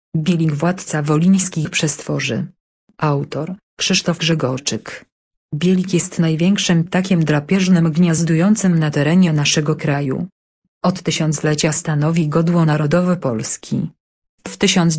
Bielik władca wolińskich przestworzy. Autor: Krzysztof Grzegorczyk. Bielik jest największym ptakiem drapieżnym gniazdującym na terenie naszego kraju. Od tysiąclecia stanowi godło narodowe Polski. W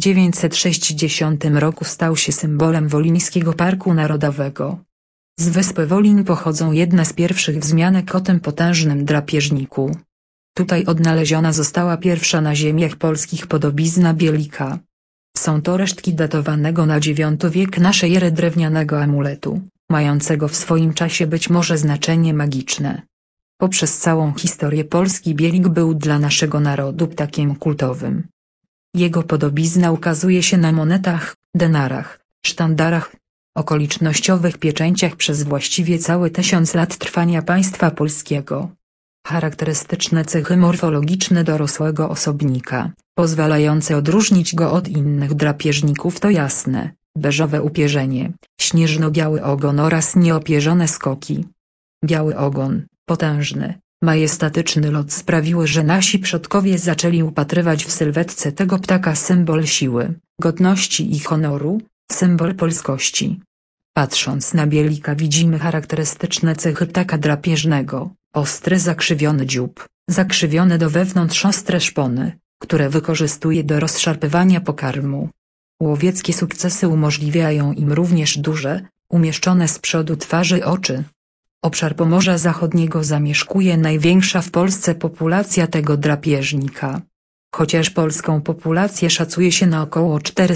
1960 roku stał się symbolem Wolińskiego Parku Narodowego. Z wyspy Wolin pochodzą jedne z pierwszych wzmianek o tym potężnym drapieżniku. Tutaj odnaleziona została pierwsza na ziemiach polskich podobizna bielika. Są to resztki datowanego na IX wiek naszej ery drewnianego amuletu, mającego w swoim czasie być może znaczenie magiczne. Poprzez całą historię Polski bielik był dla naszego narodu ptakiem kultowym. Jego podobizna ukazuje się na monetach, denarach, sztandarach, okolicznościowych pieczęciach przez właściwie cały 1000 lat trwania państwa polskiego. Charakterystyczne cechy morfologiczne dorosłego osobnika, pozwalające odróżnić go od innych drapieżników to jasne, beżowe upierzenie, śnieżno-biały ogon oraz nieopierzone skoki. Biały ogon, potężny, majestatyczny lot sprawiły, że nasi przodkowie zaczęli upatrywać w sylwetce tego ptaka symbol siły, godności i honoru, symbol polskości. Patrząc na bielika widzimy charakterystyczne cechy ptaka drapieżnego: ostry zakrzywiony dziób, zakrzywione do wewnątrz ostre szpony, które wykorzystuje do rozszarpywania pokarmu. Łowieckie sukcesy umożliwiają im również duże, umieszczone z przodu twarzy oczy. Obszar Pomorza Zachodniego zamieszkuje największa w Polsce populacja tego drapieżnika. Chociaż polską populację szacuje się na około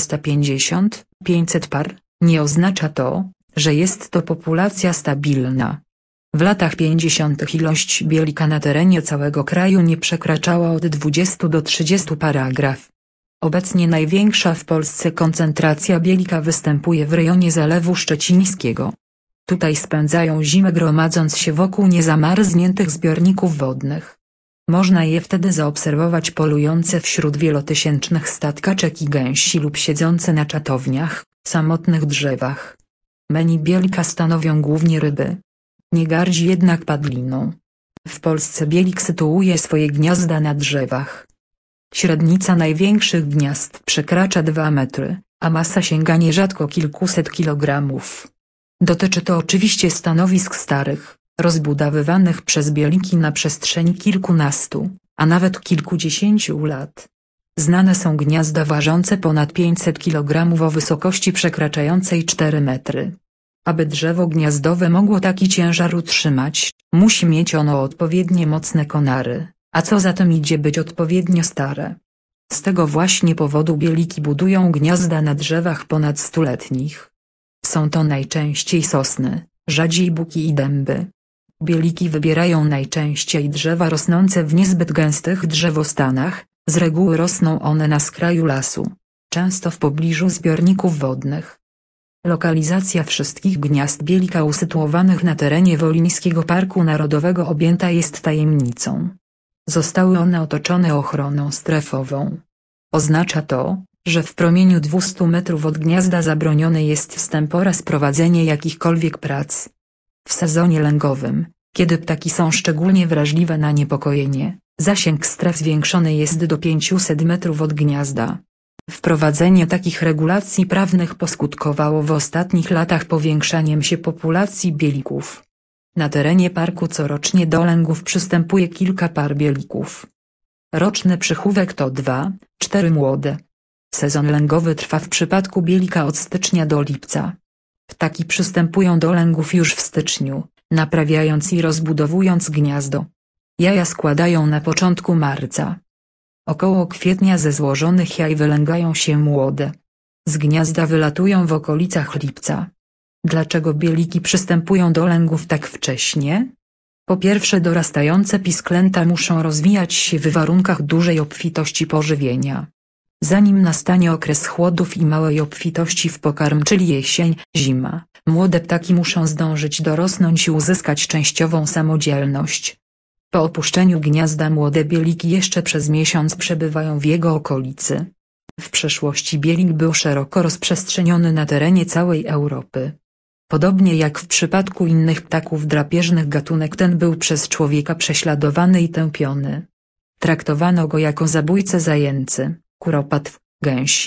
450–500 par, nie oznacza to, że jest to populacja stabilna. W latach 50. ilość bielika na terenie całego kraju nie przekraczała od 20 do 30 paragraf. Obecnie największa w Polsce koncentracja bielika występuje w rejonie Zalewu Szczecińskiego. Tutaj spędzają zimę gromadząc się wokół niezamarzniętych zbiorników wodnych. Można je wtedy zaobserwować polujące wśród wielotysięcznych stad kaczek i gęsi lub siedzące na czatowniach, samotnych drzewach. Menu bielika stanowią głównie ryby. Nie gardzi jednak padliną. W Polsce bielik sytuuje swoje gniazda na drzewach. Średnica największych gniazd przekracza 2 metry, a masa sięga nierzadko kilkuset kilogramów. Dotyczy to oczywiście stanowisk starych, rozbudowywanych przez bieliki na przestrzeni kilkunastu, a nawet kilkudziesięciu lat. Znane są gniazda ważące ponad 500 kg o wysokości przekraczającej 4 metry. Aby drzewo gniazdowe mogło taki ciężar utrzymać, musi mieć ono odpowiednie mocne konary, a co za tym idzie być odpowiednio stare. Z tego właśnie powodu bieliki budują gniazda na drzewach ponad stuletnich. Są to najczęściej sosny, rzadziej buki i dęby. Bieliki wybierają najczęściej drzewa rosnące w niezbyt gęstych drzewostanach, z reguły rosną one na skraju lasu, często w pobliżu zbiorników wodnych. Lokalizacja wszystkich gniazd bielika usytuowanych na terenie Wolińskiego Parku Narodowego objęta jest tajemnicą. Zostały one otoczone ochroną strefową. Oznacza to, że w promieniu 200 metrów od gniazda zabroniony jest wstęp oraz prowadzenie jakichkolwiek prac. W sezonie lęgowym, kiedy ptaki są szczególnie wrażliwe na niepokojenie, zasięg stref zwiększony jest do 500 metrów od gniazda. Wprowadzenie takich regulacji prawnych poskutkowało w ostatnich latach powiększaniem się populacji bielików. Na terenie parku corocznie do lęgów przystępuje kilka par bielików. Roczny przychówek to 2–4 młode. Sezon lęgowy trwa w przypadku bielika od stycznia do lipca. Ptaki przystępują do lęgów już w styczniu, naprawiając i rozbudowując gniazdo. Jaja składają na początku marca. Około kwietnia ze złożonych jaj wylęgają się młode. Z gniazda wylatują w okolicach lipca. Dlaczego bieliki przystępują do lęgów tak wcześnie? Po pierwsze, dorastające pisklęta muszą rozwijać się w warunkach dużej obfitości pożywienia. Zanim nastanie okres chłodów i małej obfitości w pokarm, czyli jesień, zima, młode ptaki muszą zdążyć dorosnąć i uzyskać częściową samodzielność. Po opuszczeniu gniazda młode bieliki jeszcze przez miesiąc przebywają w jego okolicy. W przeszłości bielik był szeroko rozprzestrzeniony na terenie całej Europy. Podobnie jak w przypadku innych ptaków drapieżnych gatunek ten był przez człowieka prześladowany i tępiony. Traktowano go jako zabójcę zajęcy, kuropatw, gęsi,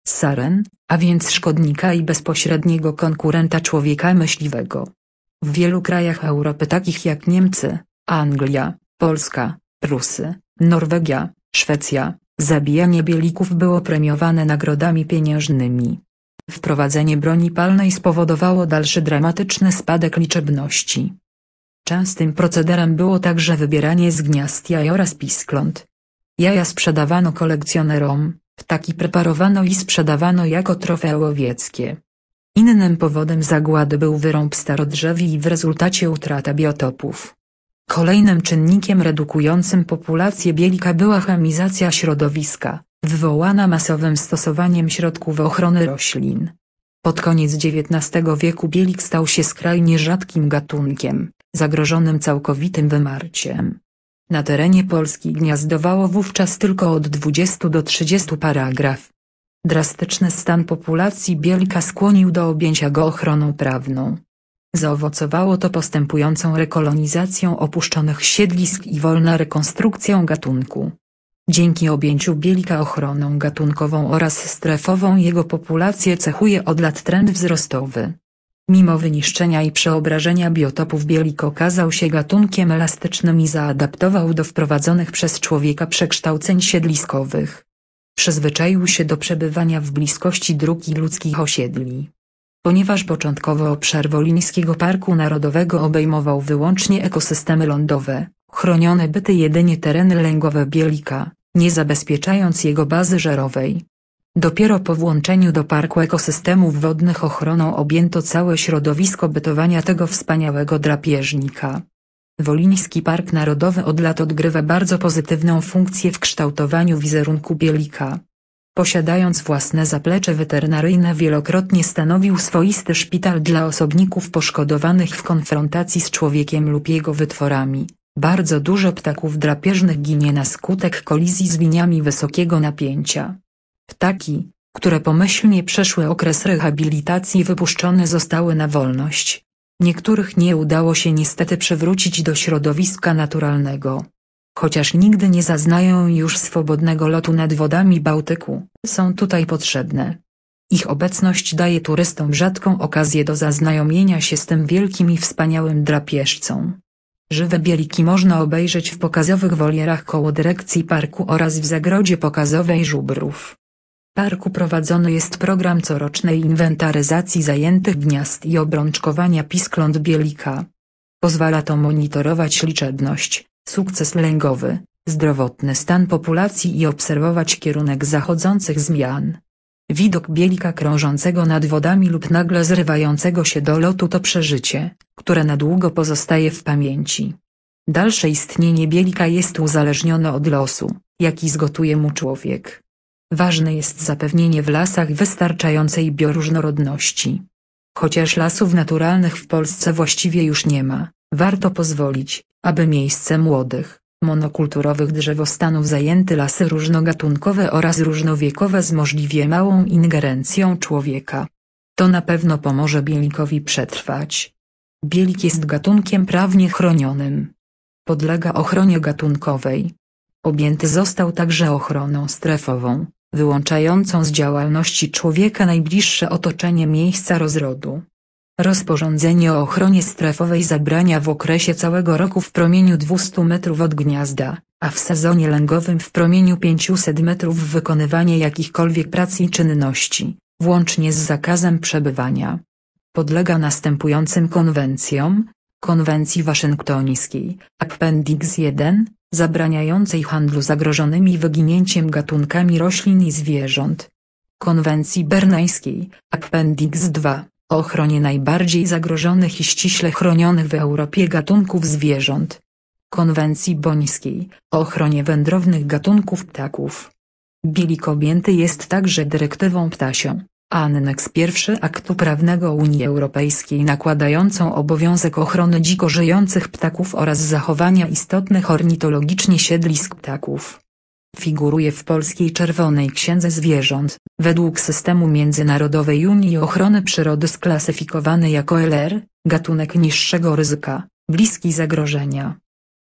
saren, a więc szkodnika i bezpośredniego konkurenta człowieka myśliwego. W wielu krajach Europy takich jak Niemcy, Anglia, Polska, Prusy, Norwegia, Szwecja, zabijanie bielików było premiowane nagrodami pieniężnymi. Wprowadzenie broni palnej spowodowało dalszy dramatyczny spadek liczebności. Częstym procederem było także wybieranie z gniazd jaj oraz piskląt. Jaja sprzedawano kolekcjonerom, ptaki preparowano i sprzedawano jako trofea łowieckie. Innym powodem zagłady był wyrąb starodrzewi i w rezultacie utrata biotopów. Kolejnym czynnikiem redukującym populację bielika była chemizacja środowiska, wywołana masowym stosowaniem środków ochrony roślin. Pod koniec XIX wieku bielik stał się skrajnie rzadkim gatunkiem, zagrożonym całkowitym wymarciem. Na terenie Polski gniazdowało wówczas tylko od 20 do 30 paragraf. Drastyczny stan populacji bielika skłonił do objęcia go ochroną prawną. Zaowocowało to postępującą rekolonizacją opuszczonych siedlisk i wolną rekonstrukcją gatunku. Dzięki objęciu bielika ochroną gatunkową oraz strefową jego populację cechuje od lat trend wzrostowy. Mimo wyniszczenia i przeobrażenia biotopów bielik okazał się gatunkiem elastycznym i zaadaptował do wprowadzonych przez człowieka przekształceń siedliskowych. Przyzwyczaił się do przebywania w bliskości dróg i ludzkich osiedli. Ponieważ początkowo obszar Wolińskiego Parku Narodowego obejmował wyłącznie ekosystemy lądowe, chronione były jedynie tereny lęgowe bielika, nie zabezpieczając jego bazy żerowej. Dopiero po włączeniu do parku ekosystemów wodnych ochroną objęto całe środowisko bytowania tego wspaniałego drapieżnika. Woliński Park Narodowy od lat odgrywa bardzo pozytywną funkcję w kształtowaniu wizerunku bielika. Posiadając własne zaplecze weterynaryjne, wielokrotnie stanowił swoisty szpital dla osobników poszkodowanych w konfrontacji z człowiekiem lub jego wytworami. Bardzo dużo ptaków drapieżnych ginie na skutek kolizji z liniami wysokiego napięcia. Ptaki, które pomyślnie przeszły okres rehabilitacji, wypuszczone zostały na wolność. Niektórych nie udało się niestety przywrócić do środowiska naturalnego. Chociaż nigdy nie zaznają już swobodnego lotu nad wodami Bałtyku, są tutaj potrzebne. Ich obecność daje turystom rzadką okazję do zaznajomienia się z tym wielkim i wspaniałym drapieżcą. Żywe bieliki można obejrzeć w pokazowych wolierach koło dyrekcji parku oraz w zagrodzie pokazowej żubrów. W parku prowadzony jest program corocznej inwentaryzacji zajętych gniazd i obrączkowania piskląt bielika. Pozwala to monitorować liczebność, sukces lęgowy, zdrowotny stan populacji i obserwować kierunek zachodzących zmian. Widok bielika krążącego nad wodami lub nagle zrywającego się do lotu to przeżycie, które na długo pozostaje w pamięci. Dalsze istnienie bielika jest uzależnione od losu, jaki zgotuje mu człowiek. Ważne jest zapewnienie w lasach wystarczającej bioróżnorodności. Chociaż lasów naturalnych w Polsce właściwie już nie ma, warto pozwolić, aby miejsce młodych, monokulturowych drzewostanów zajęty lasy różnogatunkowe oraz różnowiekowe z możliwie małą ingerencją człowieka. To na pewno pomoże bielikowi przetrwać. Bielik jest gatunkiem prawnie chronionym. Podlega ochronie gatunkowej. Objęty został także ochroną strefową, wyłączającą z działalności człowieka najbliższe otoczenie miejsca rozrodu. Rozporządzenie o ochronie strefowej zabrania w okresie całego roku w promieniu 200 metrów od gniazda, a w sezonie lęgowym w promieniu 500 metrów wykonywanie jakichkolwiek prac i czynności, włącznie z zakazem przebywania. Podlega następującym konwencjom: Konwencji Waszyngtońskiej, Appendix 1, zabraniającej handlu zagrożonymi wyginięciem gatunkami roślin i zwierząt. Konwencji Berneńskiej, Appendix 2, o ochronie najbardziej zagrożonych i ściśle chronionych w Europie gatunków zwierząt. Konwencji Bońskiej, o ochronie wędrownych gatunków ptaków. Bielik objęty jest także dyrektywą ptasią, Anneks I aktu prawnego Unii Europejskiej nakładającą obowiązek ochrony dziko żyjących ptaków oraz zachowania istotnych ornitologicznie siedlisk ptaków. Figuruje w Polskiej Czerwonej Księdze Zwierząt, według systemu Międzynarodowej Unii Ochrony Przyrody sklasyfikowany jako LR, gatunek niższego ryzyka, bliski zagrożenia.